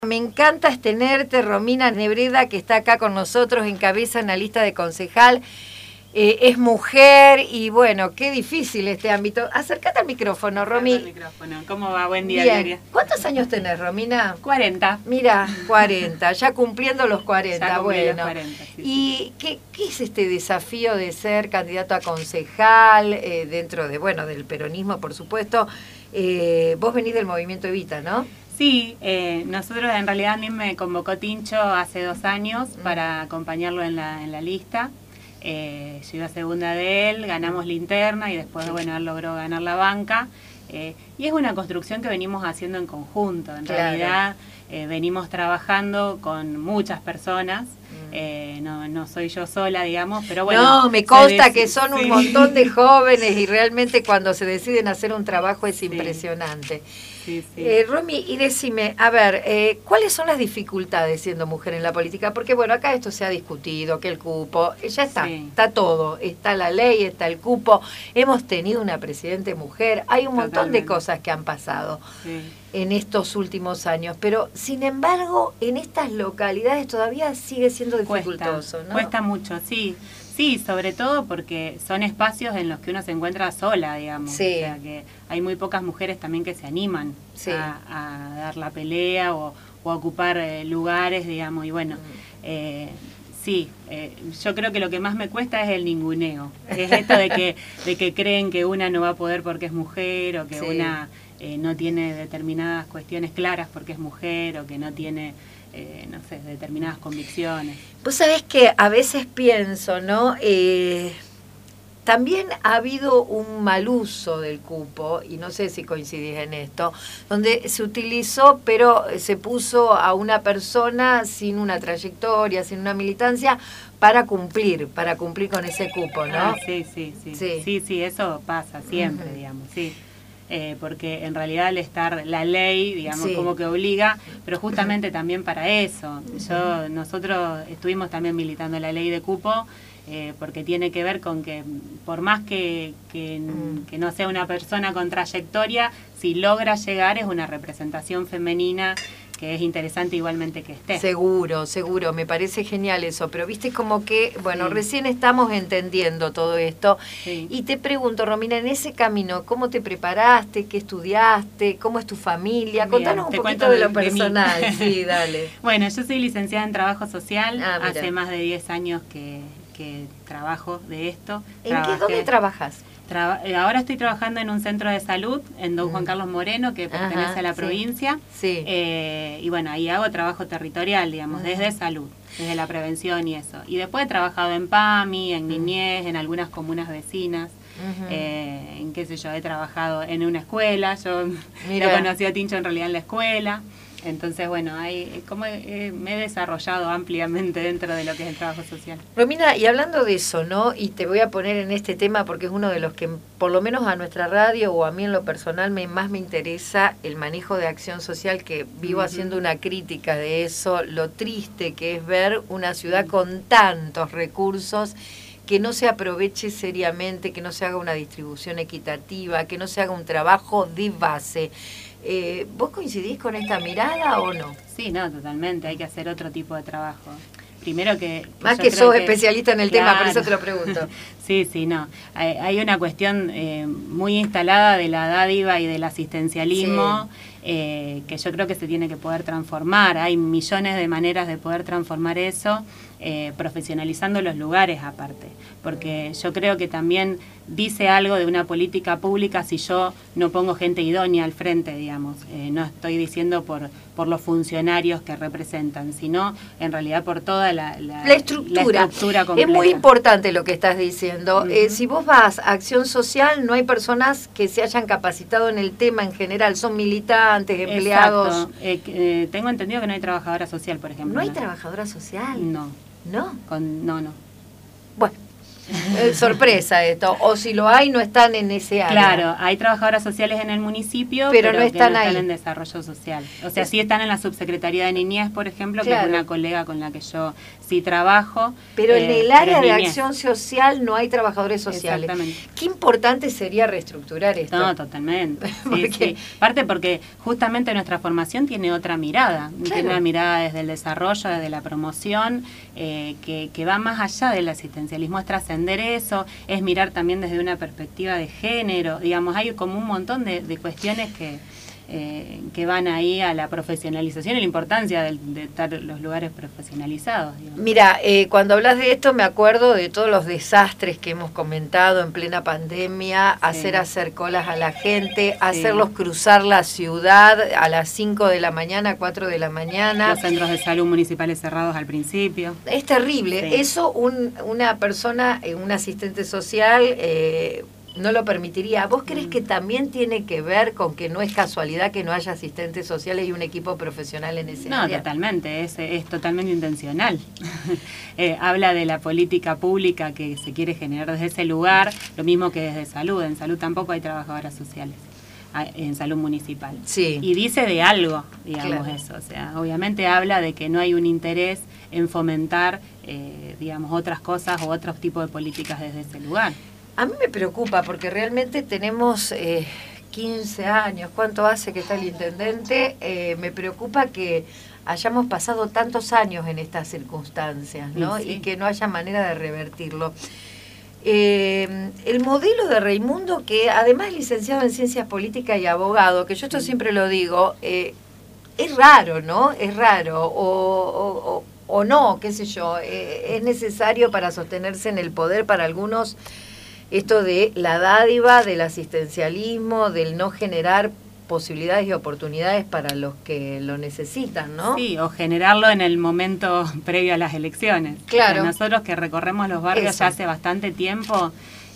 Me encanta tenerte, Romina Nebreda, que está acá con nosotros, encabeza una lista de concejal. Es mujer y bueno, qué difícil este ámbito. Acércate al micrófono, Romy. Al micrófono. ¿Cómo va? Buen día, Bien. Gloria. ¿Cuántos años tenés, Romina? 40. Mira, 40, ya cumpliendo los 40, Ya cumplí bueno. los 40, sí, ¿Y qué es este desafío de ser candidato a concejal dentro de, bueno, del peronismo, por supuesto? Vos venís del movimiento Evita, ¿no? Sí, nosotros en realidad a mí me convocó Tincho hace 2 años para acompañarlo en la lista. Yo iba segunda de él, ganamos la interna y después, bueno, él logró ganar la banca. Y es una construcción que venimos haciendo en conjunto. En realidad venimos trabajando con muchas personas. No soy yo sola, digamos, pero bueno. No, me consta que son un montón de jóvenes y realmente cuando se deciden hacer un trabajo es impresionante. Sí. Romy, y decime, a ver, ¿cuáles son las dificultades siendo mujer en la política? Porque bueno, acá esto se ha discutido, que el cupo, ya está, está todo, está la ley, está el cupo, hemos tenido una presidente mujer, hay un montón de cosas que han pasado en estos últimos años, pero sin embargo, en estas localidades todavía sigue siendo dificultoso, ¿no? Cuesta mucho, sí. Sí, sobre todo porque son espacios en los que uno se encuentra sola, digamos. Sí. O sea, que hay muy pocas mujeres también que se animan a dar la pelea o a ocupar lugares, digamos. Y bueno, yo creo que lo que más me cuesta es el ninguneo. Es esto de que creen que una no va a poder porque es mujer o que una no tiene determinadas cuestiones claras porque es mujer o que no tiene... no sé, determinadas convicciones. Vos sabés que a veces pienso, ¿no? También ha habido un mal uso del cupo, y no sé si coincidís en esto, donde se utilizó, pero se puso a una persona sin una trayectoria, sin una militancia, para cumplir con ese cupo, ¿no? Sí, eso pasa siempre, digamos, sí. Porque en realidad al estar la ley, digamos, como que obliga, pero justamente también para eso. Nosotros estuvimos también militando la ley de cupo, porque tiene que ver con que por más que no sea una persona con trayectoria, si logra llegar es una representación femenina que es interesante igualmente que esté. Seguro, me parece genial eso, pero viste como que, bueno, recién estamos entendiendo todo esto, y te pregunto, Romina, en ese camino, ¿cómo te preparaste? ¿Qué estudiaste? ¿Cómo es tu familia? Contanos un poquito de lo personal. Sí, dale. Bueno, yo soy licenciada en Trabajo Social, hace más de 10 años que trabajo de esto. ¿Dónde trabajas? Ahora estoy trabajando en un centro de salud en Don Juan Carlos Moreno, que pertenece a la provincia. Sí. Y bueno, ahí hago trabajo territorial, digamos, desde salud, desde la prevención y eso. Y después he trabajado en PAMI, en niñez, en algunas comunas vecinas. En qué sé yo, he trabajado en una escuela. Yo lo conocí a Tincho en realidad en la escuela. Entonces, bueno, me he desarrollado ampliamente dentro de lo que es el trabajo social. Romina, y hablando de eso, ¿no? Y te voy a poner en este tema porque es uno de los que, por lo menos a nuestra radio o a mí en lo personal, más me interesa el manejo de acción social, que vivo haciendo una crítica de eso, lo triste que es ver una ciudad con tantos recursos que no se aproveche seriamente, que no se haga una distribución equitativa, que no se haga un trabajo de base. ¿Vos coincidís con esta mirada o no? Sí, no, totalmente, hay que hacer otro tipo de trabajo. Primero que más que sos especialista en el tema, por eso te lo pregunto. Sí, no. Hay una cuestión muy instalada de la dádiva y del asistencialismo que yo creo que se tiene que poder transformar. Hay millones de maneras de poder transformar eso, profesionalizando los lugares aparte. Porque yo creo que también dice algo de una política pública si yo no pongo gente idónea al frente, digamos. No estoy diciendo por los funcionarios que representan, sino en realidad por toda la estructura completa. Es muy importante lo que estás diciendo. Si vos vas a acción social, no hay personas que se hayan capacitado en el tema en general, son militantes, empleados. Tengo entendido que no hay trabajadora social, por ejemplo. ¿No hay trabajadora social? No. ¿No? No. Bueno. sorpresa esto, o si lo hay, no están en ese área. Claro, hay trabajadoras sociales en el municipio, pero no están que no ahí. están en desarrollo social. O sea, sí están en la Subsecretaría de Niñez, por ejemplo, Claro. que es una colega con la que yo sí trabajo. Pero en el área pero de es niñez. acción social no hay trabajadores sociales. Exactamente. Qué importante sería reestructurar esto. No, totalmente. Sí, Porque- sí. Parte porque justamente nuestra formación tiene otra mirada. Claro. Tiene una mirada desde el desarrollo, desde la promoción, que va más allá del asistencialismo. Es trascender eso, es mirar también desde una perspectiva de género. Digamos, hay como un montón de cuestiones que van ahí a la profesionalización y la importancia de estar en los lugares profesionalizados. Digamos. Mira, cuando hablas de esto me acuerdo de todos los desastres que hemos comentado en plena pandemia, hacer colas a la gente, hacerlos cruzar la ciudad a las 5 de la mañana, 4 de la mañana. Los centros de salud municipales cerrados al principio. Es terrible. Sí. Eso una persona, un asistente social, no lo permitiría. ¿Vos crees que también tiene que ver con que no es casualidad que no haya asistentes sociales y un equipo profesional en ese área? No, totalmente, es totalmente intencional. Habla de la política pública que se quiere generar desde ese lugar, lo mismo que desde salud. En salud tampoco hay trabajadoras sociales, en salud municipal. Sí. Y dice de algo, digamos, Claro. eso. O sea, obviamente habla de que no hay un interés en fomentar, digamos, otras cosas o otros tipos de políticas desde ese lugar. A mí me preocupa porque realmente tenemos 15 años, ¿cuánto hace que está el intendente? Me preocupa que hayamos pasado tantos años en estas circunstancias, ¿no? Sí. Y que no haya manera de revertirlo. El modelo de Raimundo, que además es licenciado en Ciencias Políticas y abogado, que yo esto siempre lo digo, es raro, ¿no? Es raro, o no, qué sé yo, es necesario para sostenerse en el poder para algunos esto de la dádiva, del asistencialismo, del no generar posibilidades y oportunidades para los que lo necesitan, ¿no? Sí, o generarlo en el momento previo a las elecciones. Claro. O sea, nosotros que recorremos los barrios Eso. ya hace bastante tiempo,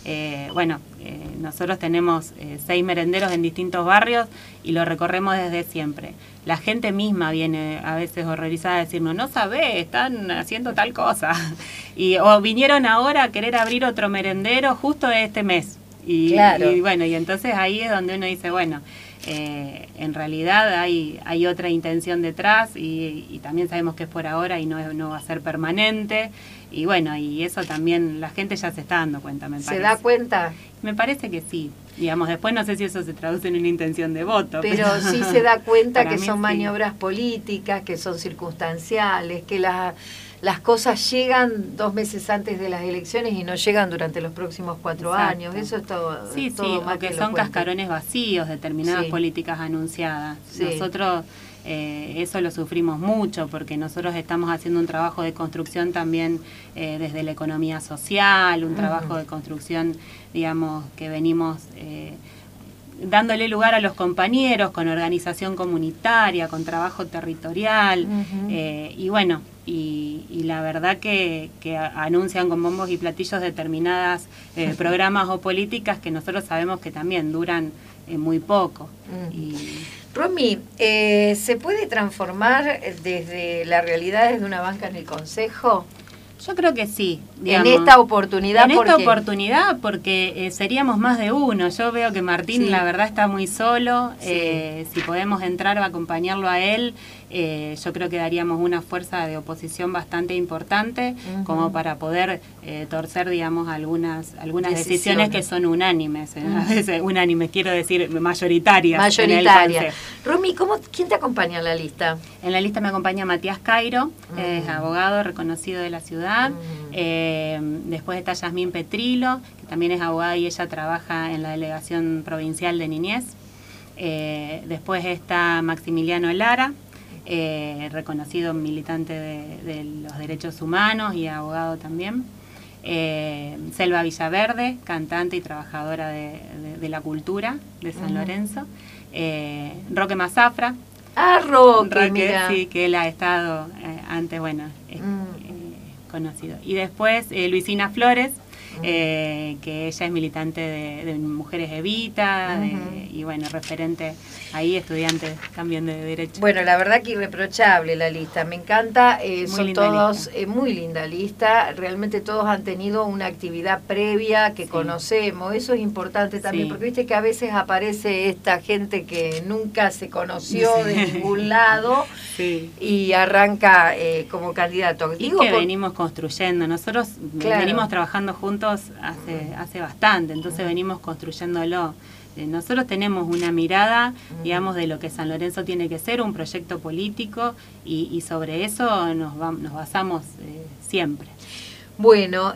nosotros tenemos 6 merenderos en distintos barrios y lo recorremos desde siempre. La gente misma viene a veces horrorizada a decirnos, no sabés, están haciendo tal cosa. O vinieron ahora a querer abrir otro merendero justo este mes. Claro. Y bueno, y entonces ahí es donde uno dice, bueno, en realidad hay otra intención detrás y también sabemos que es por ahora y no va a ser permanente. Y bueno, y eso también la gente ya se está dando cuenta, me parece. ¿Se da cuenta? Me parece que sí. Digamos, después no sé si eso se traduce en una intención de voto. Pero sí se da cuenta para que mí son sí. maniobras políticas, que son circunstanciales, que las cosas llegan 2 meses antes de las elecciones y no llegan durante los próximos 4 Exacto. años. Eso es todo. Sí, todo sí, más o que son elocuente. cascarones vacíos, determinadas Sí. políticas anunciadas. Sí. Nosotros eso lo sufrimos mucho porque nosotros estamos haciendo un trabajo de construcción también desde la economía social, un trabajo de construcción, digamos, que venimos dándole lugar a los compañeros con organización comunitaria, con trabajo territorial, y bueno, y la verdad que anuncian con bombos y platillos determinadas programas o políticas que nosotros sabemos que también duran muy poco. Romy, ¿se puede transformar desde la realidad desde una banca en el Consejo? Yo creo que sí. Digamos, en esta oportunidad. En esta oportunidad porque seríamos más de uno. Yo veo que Martín la verdad está muy solo. Si podemos entrar o acompañarlo a él, yo creo que daríamos una fuerza de oposición bastante importante como para poder torcer, digamos, algunas decisiones que son unánimes. A veces unánimes, quiero decir mayoritarias. Mayoritarias. Romy, ¿quién te acompaña en la lista? En la lista me acompaña Matías Cairo, es abogado reconocido de la ciudad. Después está Yasmín Petrilo, que también es abogada y ella trabaja en la Delegación Provincial de Niñez. Después está Maximiliano Lara, reconocido militante de los derechos humanos y abogado también. Selva Villaverde, cantante y trabajadora de la cultura de San Lorenzo. Roque Mazafra. Roque, mira. Sí, que él ha estado antes, bueno, conocido. Y después Luisina Flores, que ella es militante de Mujeres Evita, y bueno, referente ahí, estudiantes también de Derecho. Bueno, la verdad que irreprochable la lista, me encanta, son todos, muy linda lista, realmente todos han tenido una actividad previa que conocemos, eso es importante también, porque viste que a veces aparece esta gente que nunca se conoció de ningún lado y arranca como candidato. Y que venimos construyendo, nosotros venimos trabajando juntos hace bastante, entonces venimos construyéndolo. Nosotros tenemos una mirada, digamos, de lo que San Lorenzo tiene que ser, un proyecto político, y sobre eso nos basamos siempre. Bueno,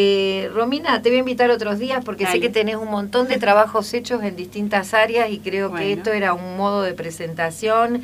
Romina, te voy a invitar otros días porque sé que tenés un montón de trabajos hechos en distintas áreas y creo que esto era un modo de presentación.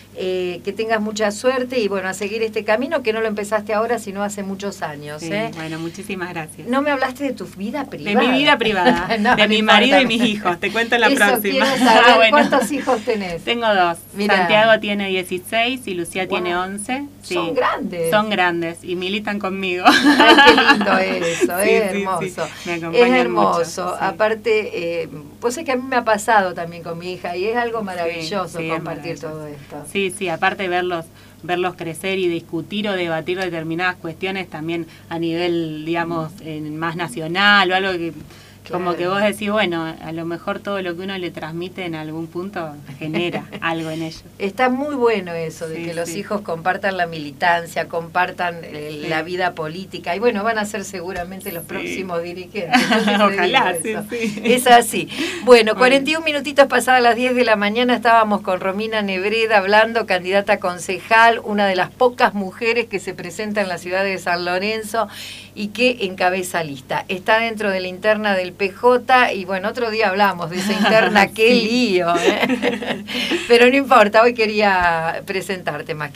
Que tengas mucha suerte y bueno, a seguir este camino que no lo empezaste ahora sino hace muchos años. Bueno, muchísimas gracias. No me hablaste de tu vida privada. De mi vida privada, no, de mi marido y mis hijos, te cuento la próxima. Saber, ¿cuántos hijos tenés? Tengo 2, Mirá. Santiago tiene 16 y Lucía tiene 11. Son grandes. Son grandes y militan conmigo. Ay, qué lindo eso, es hermoso. Me acompañan es hermoso, mucho, aparte, pues es que a mí me ha pasado también con mi hija y es algo maravilloso compartir todo esto. Sí, aparte verlos crecer y discutir o debatir determinadas cuestiones también a nivel, digamos, más nacional o algo que como que vos decís, bueno, a lo mejor todo lo que uno le transmite en algún punto genera algo en ellos. Está muy bueno eso, de que los hijos compartan la militancia, compartan la vida política, y bueno, van a ser seguramente los próximos dirigentes. Ojalá, Es así. Bueno, 41 minutitos pasadas las 10 de la mañana estábamos con Romina Nebreda hablando, candidata a concejal, una de las pocas mujeres que se presenta en la ciudad de San Lorenzo y que encabeza lista. Está dentro de la interna del PJ y bueno, otro día hablamos de esa interna, qué lío, Pero no importa, hoy quería presentarte más.